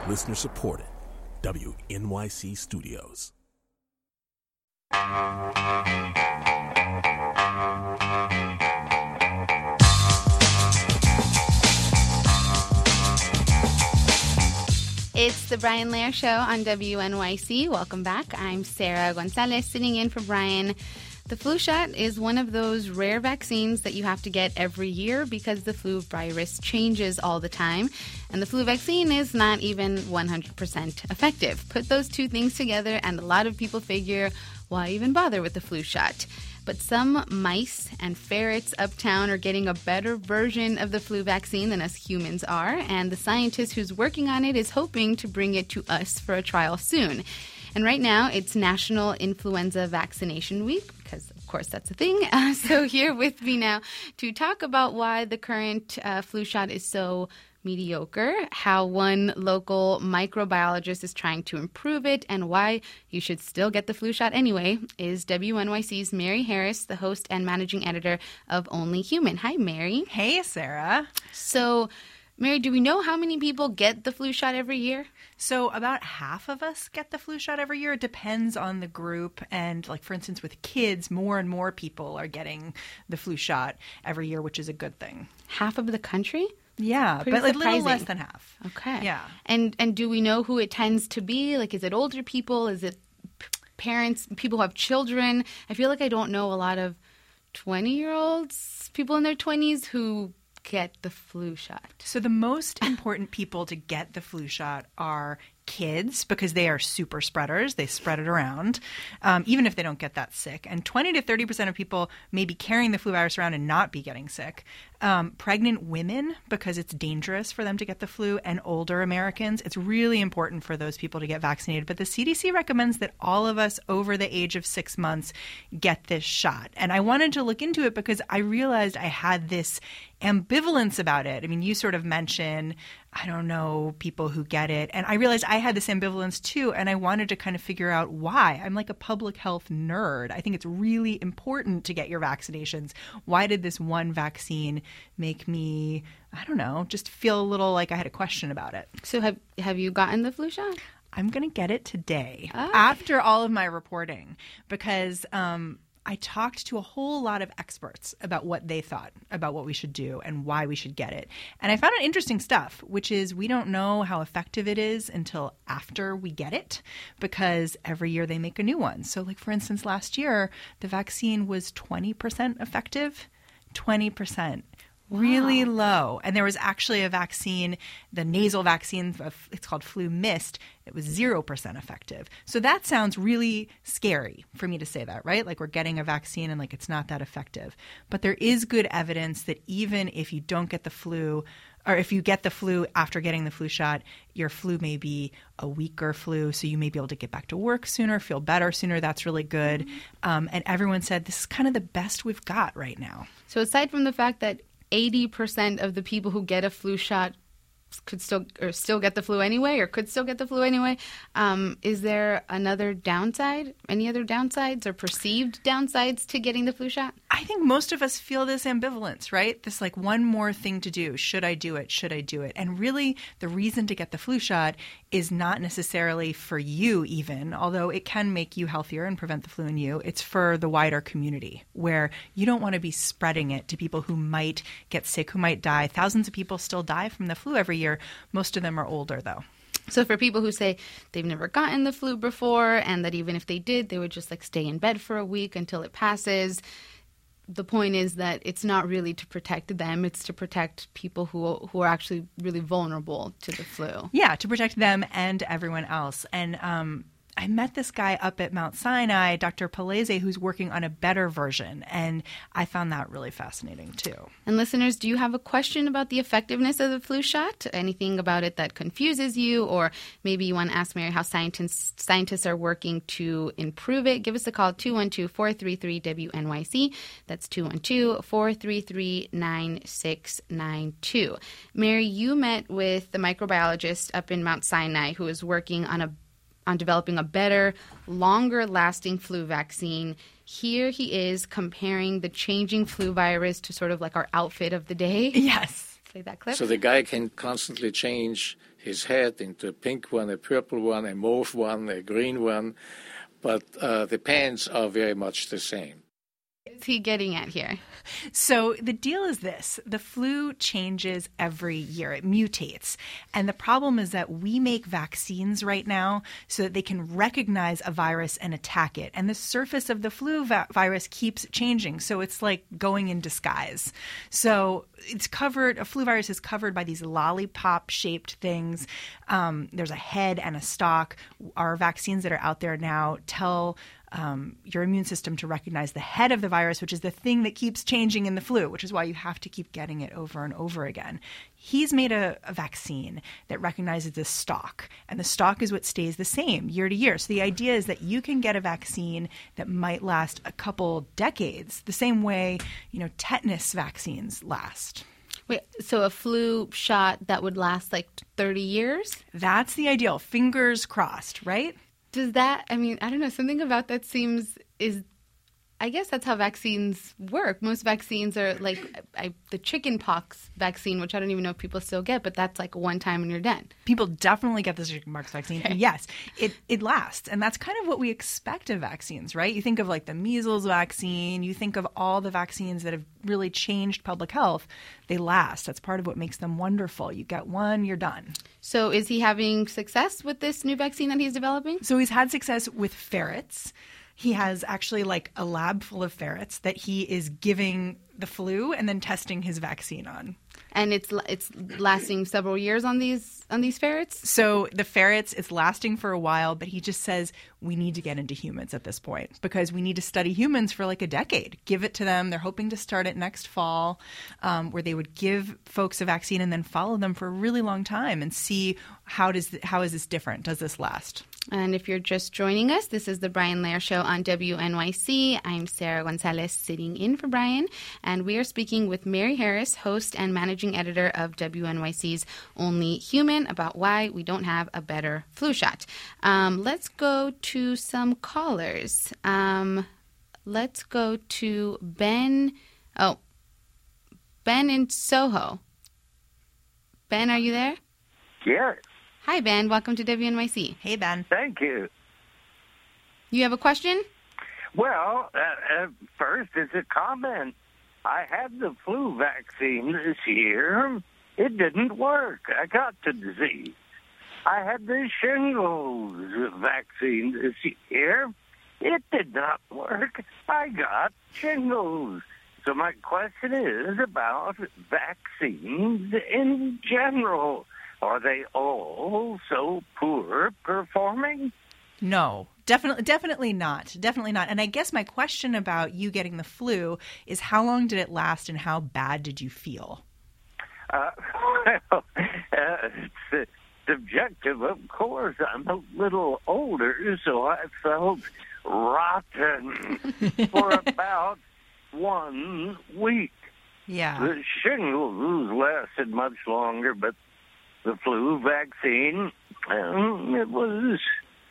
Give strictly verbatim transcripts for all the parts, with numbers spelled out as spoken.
Listener supported. W N Y C Studios. It's the Brian Lehrer Show on W N Y C. Welcome back. I'm Sarah Gonzalez, sitting in for Brian. The flu shot is one of those rare vaccines that you have to get every year because the flu virus changes all the time. And the flu vaccine is not even one hundred percent effective. Put those two things together and a lot of people figure, why even bother with the flu shot? But some mice and ferrets uptown are getting a better version of the flu vaccine than us humans are, and the scientist who's working on it is hoping to bring it to us for a trial soon. And right now, it's National Influenza Vaccination Week, because, of course, that's a thing. Uh, so here with me now to talk about why the current uh, flu shot is so mediocre, how one local microbiologist is trying to improve it, and why you should still get the flu shot anyway, is W N Y C's Mary Harris, the host and managing editor of Only Human. Hi, Mary. Hey, Sarah. So, Mary, do we know how many people get the flu shot every year? So about half of us get the flu shot every year. It depends on the group. And like, for instance, with kids, more and more people are getting the flu shot every year, which is a good thing. Half of the country? Yeah, Pretty but like a little surprising. less than half. Okay. Yeah. And and do we know who it tends to be? Like, is it older people? Is it p- parents, people who have children? I feel like I don't know a lot of twenty-year-olds, people in their twenties who get the flu shot. So the most important people to get the flu shot are kids, because they are super spreaders. They spread it around, um, even if they don't get that sick. And twenty to thirty percent of people may be carrying the flu virus around and not be getting sick. Um, pregnant women, because it's dangerous for them to get the flu, and older Americans. It's really important for those people to get vaccinated. But the C D C recommends that all of us over the age of six months get this shot. And I wanted to look into it because I realized I had this ambivalence about it. I mean, you sort of mentioned, I don't know, people who get it. And I realized I had this ambivalence too, and I wanted to kind of figure out why. I'm like a public health nerd. I think it's really important to get your vaccinations. Why did this one vaccine make me, I don't know, just feel a little like I had a question about it? So have have you gotten the flu shot? I'm going to get it today Oh. after all of my reporting, because um, I talked to a whole lot of experts about what they thought about what we should do and why we should get it. And I found out interesting stuff, which is we don't know how effective it is until after we get it, because every year they make a new one. So like, for instance, last year, the vaccine was twenty percent effective, twenty percent. Really low. And there was actually a vaccine, the nasal vaccine, it's called Flu Mist. It was zero percent effective. So that sounds really scary for me to say that, right? Like we're getting a vaccine and like it's not that effective. But there is good evidence that even if you don't get the flu, or if you get the flu after getting the flu shot, your flu may be a weaker flu, so you may be able to get back to work sooner, feel better sooner. That's really good. Um, and everyone said this is kind of the best we've got right now. So aside from the fact that eighty percent of the people who get a flu shot could still or still get the flu anyway, or could still get the flu anyway. Um, is there another downside? Any other downsides or perceived downsides to getting the flu shot? I think most of us feel this ambivalence, right? This like one more thing to do. Should I do it? Should I do it? And really the reason to get the flu shot is not necessarily for you even, although it can make you healthier and prevent the flu in you. It's for the wider community where you don't want to be spreading it to people who might get sick, who might die. Thousands of people still die from the flu every year. Most of them are older, though. So for people who say they've never gotten the flu before and that even if they did, they would just like stay in bed for a week until it passes, the point is that it's not really to protect them. It's to protect people who who are actually really vulnerable to the flu. Yeah, to protect them and everyone else. And um, I met this guy up at Mount Sinai, Doctor Palese, who's working on a better version. And I found that really fascinating, too. And listeners, do you have a question about the effectiveness of the flu shot? Anything about it that confuses you? Or maybe you want to ask Mary how scientists scientists are working to improve it? Give us a call, two one two, four three three, W N Y C. That's two one two, four three three, nine six nine two. Mary, you met with the microbiologist up in Mount Sinai who is working on a on developing a better, longer-lasting flu vaccine. Here he is comparing the changing flu virus to sort of like our outfit of the day. Yes. Play that clip. So the guy can constantly change his head into a pink one, a purple one, a mauve one, a green one, but uh, the pants are very much the same. What is he getting at here? So the deal is this. The flu changes every year. It mutates. And the problem is that we make vaccines right now so that they can recognize a virus and attack it. And the surface of the flu va- virus keeps changing. So it's like going in disguise. So it's covered, a flu virus is covered by these lollipop-shaped things. Um, there's a head and a stalk. Our vaccines that are out there now tell Um, your immune system to recognize the head of the virus, which is the thing that keeps changing in the flu, which is why you have to keep getting it over and over again. He's made a, a vaccine that recognizes the stalk, and the stalk is what stays the same year to year. So the idea is that you can get a vaccine that might last a couple decades, the same way, you know, tetanus vaccines last. Wait, so a flu shot that would last like thirty years? That's the ideal. Fingers crossed, right? Does that, I mean, I don't know, something about that seems, is, I guess that's how vaccines work. Most vaccines are like I, the chicken pox vaccine, which I don't even know if people still get, but that's like one time and you're done. People definitely get the chicken pox vaccine. And yes, it, it lasts. And that's kind of what we expect of vaccines, right? You think of like the measles vaccine, you think of all the vaccines that have really changed public health. They last. That's part of what makes them wonderful. You get one, you're done. So is he having success with this new vaccine that he's developing? So he's had success with ferrets. He has actually like a lab full of ferrets that he is giving the flu and then testing his vaccine on. And it's it's lasting several years on these on these ferrets? So the ferrets, it's lasting for a while, but he just says we need to get into humans at this point because we need to study humans for like a decade. Give it to them. They're hoping to start it next fall, um, where they would give folks a vaccine and then follow them for a really long time and see how does th- how is this different? Does this last? And if you're just joining us, this is the Brian Lehrer Show on W N Y C. I'm Sarah Gonzalez sitting in for Brian, and we are speaking with Mary Harris, host and managing editor of W N Y C's Only Human, about why we don't have a better flu shot. Um, let's go to some callers. Um, let's go to Ben. Oh, Ben in Soho. Ben, are you there? Yes. Hi, Ben. Welcome to W N Y C. Hey, Ben. Thank you. You have a question? Well, uh, uh, first is a comment. I had the flu vaccine this year. It didn't work. I got the disease. I had the shingles vaccine this year. It did not work. I got shingles. So my question is about vaccines in general. Are they all so poor performing? No, definitely, definitely not. Definitely not. And I guess my question about you getting the flu is how long did it last and how bad did you feel? Uh, well, uh, it's subjective, of course. I'm a little older, so I felt rotten for about one week. Yeah. The shingles lasted much longer, but the flu vaccine, um, it was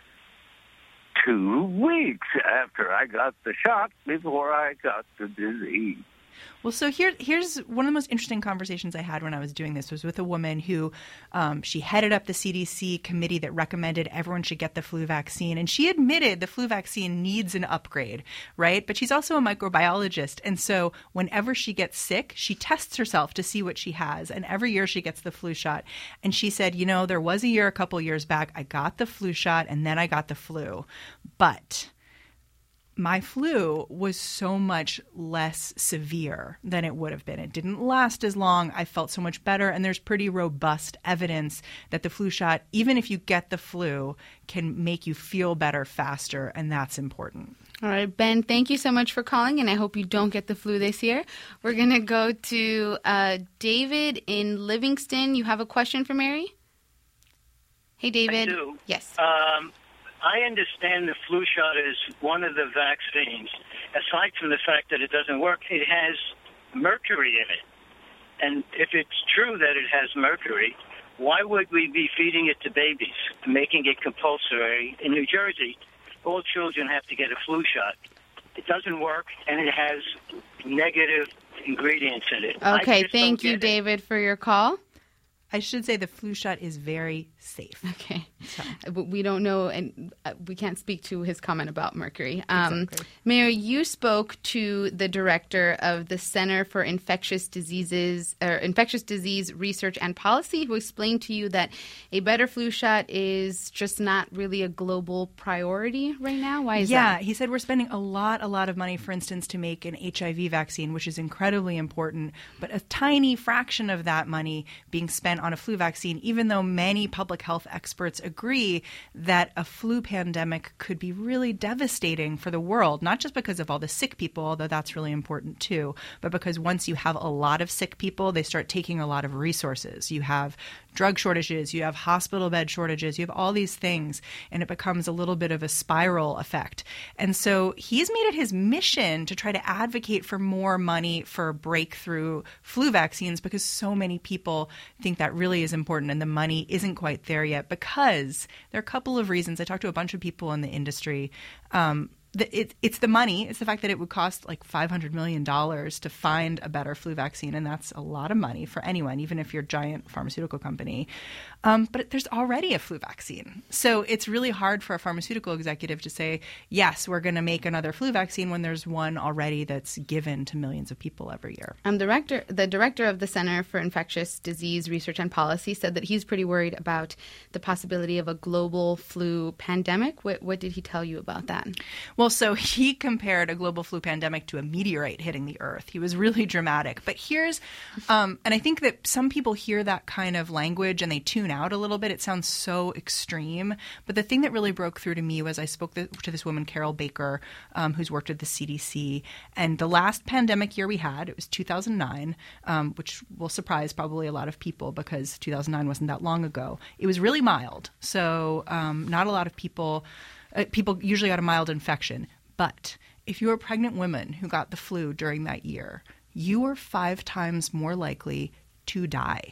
two weeks after I got the shot before I got the disease. Well, so here, here's one of the most interesting conversations I had when I was doing this was with a woman who um, she headed up the C D C committee that recommended everyone should get the flu vaccine. And she admitted the flu vaccine needs an upgrade, right? But she's also a microbiologist. And so whenever she gets sick, she tests herself to see what she has. And every year she gets the flu shot. And she said, you know, there was a year a couple years back, I got the flu shot and then I got the flu. But my flu was so much less severe than it would have been. It didn't last as long. I felt so much better. And there's pretty robust evidence that the flu shot, even if you get the flu, can make you feel better faster. And that's important. All right, Ben, thank you so much for calling, and I hope you don't get the flu this year. We're going to go to uh, David in Livingston. You have a question for Mary? Hey, David. I do. Yes. Um, I understand the flu shot is one of the vaccines. Aside from the fact that it doesn't work, it has mercury in it. And if it's true that it has mercury, why would we be feeding it to babies, making it compulsory? In New Jersey, all children have to get a flu shot. It doesn't work, and it has negative ingredients in it. I Okay, just thank don't you, get it. David, for your call. I should say the flu shot is very safe. Okay. But we don't know, and uh, we can't speak to his comment about mercury. Um, Exactly. Mayor, you spoke to the director of the Center for Infectious Diseases, or Infectious Disease Research and Policy, who explained to you that a better flu shot is just not really a global priority right now. Why is yeah, that? he said we're spending a lot, a lot of money, for instance, to make an H I V vaccine, which is incredibly important, but a tiny fraction of that money being spent on a flu vaccine, even though many public health experts agree that a flu pandemic could be really devastating for the world, not just because of all the sick people, although that's really important too, but because once you have a lot of sick people, they start taking a lot of resources. You have drug shortages, you have hospital bed shortages, you have all these things, and it becomes a little bit of a spiral effect. And so he's made it his mission to try to advocate for more money for breakthrough flu vaccines because so many people think that really is important and the money isn't quite there yet because there are a couple of reasons. I talked to a bunch of people in the industry. Um, The, it, it's the money. It's the fact that it would cost like five hundred million dollars to find a better flu vaccine, and that's a lot of money for anyone, even if you're a giant pharmaceutical company. Um, but there's already a flu vaccine. So it's really hard for a pharmaceutical executive to say, yes, we're going to make another flu vaccine when there's one already that's given to millions of people every year. Um, director, the director of the Center for Infectious Disease Research and Policy said that he's pretty worried about the possibility of a global flu pandemic. What, what did he tell you about that? Well, so he compared a global flu pandemic to a meteorite hitting the Earth. He was really dramatic. But here's, um, and I think that some people hear that kind of language and they tune out a little bit. It sounds so extreme. But the thing that really broke through to me was I spoke th- to this woman, Carol Baker, um, who's worked at the C D C. And the last pandemic year we had, it was two thousand nine, um, which will surprise probably a lot of people because two thousand nine wasn't that long ago. It was really mild. So um, not a lot of people... Uh, people usually got a mild infection. But if you're a pregnant woman who got the flu during that year, you are five times more likely to die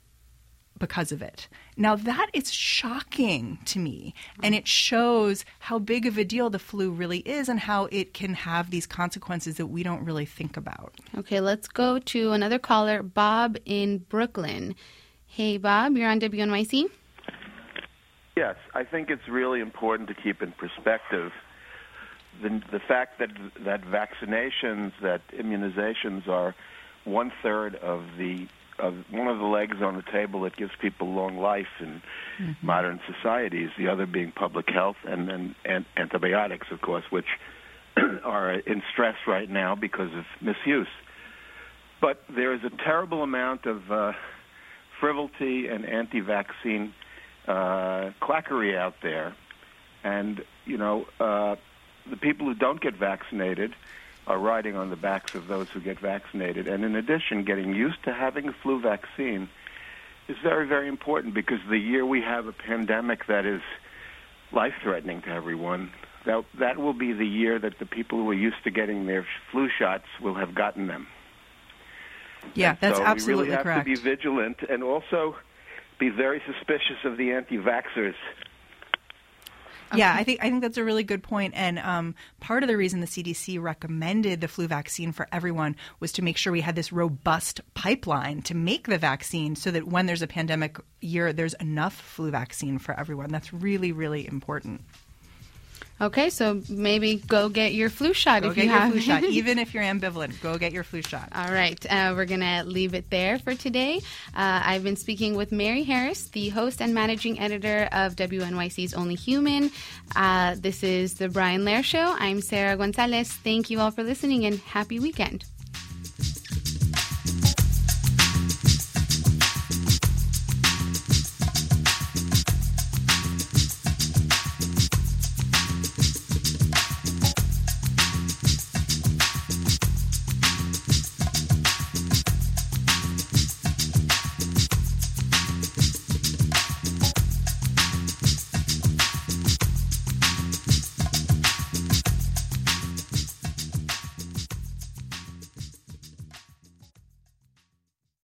because of it. Now, that is shocking to me. And it shows how big of a deal the flu really is and how it can have these consequences that we don't really think about. Okay, let's go to another caller, Bob in Brooklyn. Hey, Bob, you're on W N Y C. Yes, I think it's really important to keep in perspective the, the fact that that vaccinations, that immunizations are one third of the of one of the legs on the table that gives people long life in mm-hmm. modern societies. The other being public health and, and, and antibiotics, of course, which are in stress right now because of misuse. But there is a terrible amount of uh, frivolity and anti-vaccine Uh, quackery out there, and you know uh, the people who don't get vaccinated are riding on the backs of those who get vaccinated. And in addition, getting used to having a flu vaccine is very, very important because the year we have a pandemic that is life-threatening to everyone, that that will be the year that the people who are used to getting their flu shots will have gotten them. Yeah, and that's so absolutely we really have correct. to be vigilant and also be very suspicious of the anti-vaxxers. Yeah, I think I think that's a really good point. And um, part of the reason the C D C recommended the flu vaccine for everyone was to make sure we had this robust pipeline to make the vaccine so that when there's a pandemic year, there's enough flu vaccine for everyone. That's really, really important. Okay, so maybe go get your flu shot go if get you your have. flu shot. Even if you're ambivalent, go get your flu shot. All right, uh, we're going to leave it there for today. Uh, I've been speaking with Mary Harris, the host and managing editor of W N Y C's Only Human. Uh, this is the Brian Lehrer Show. I'm Sarah Gonzalez. Thank you all for listening and happy weekend.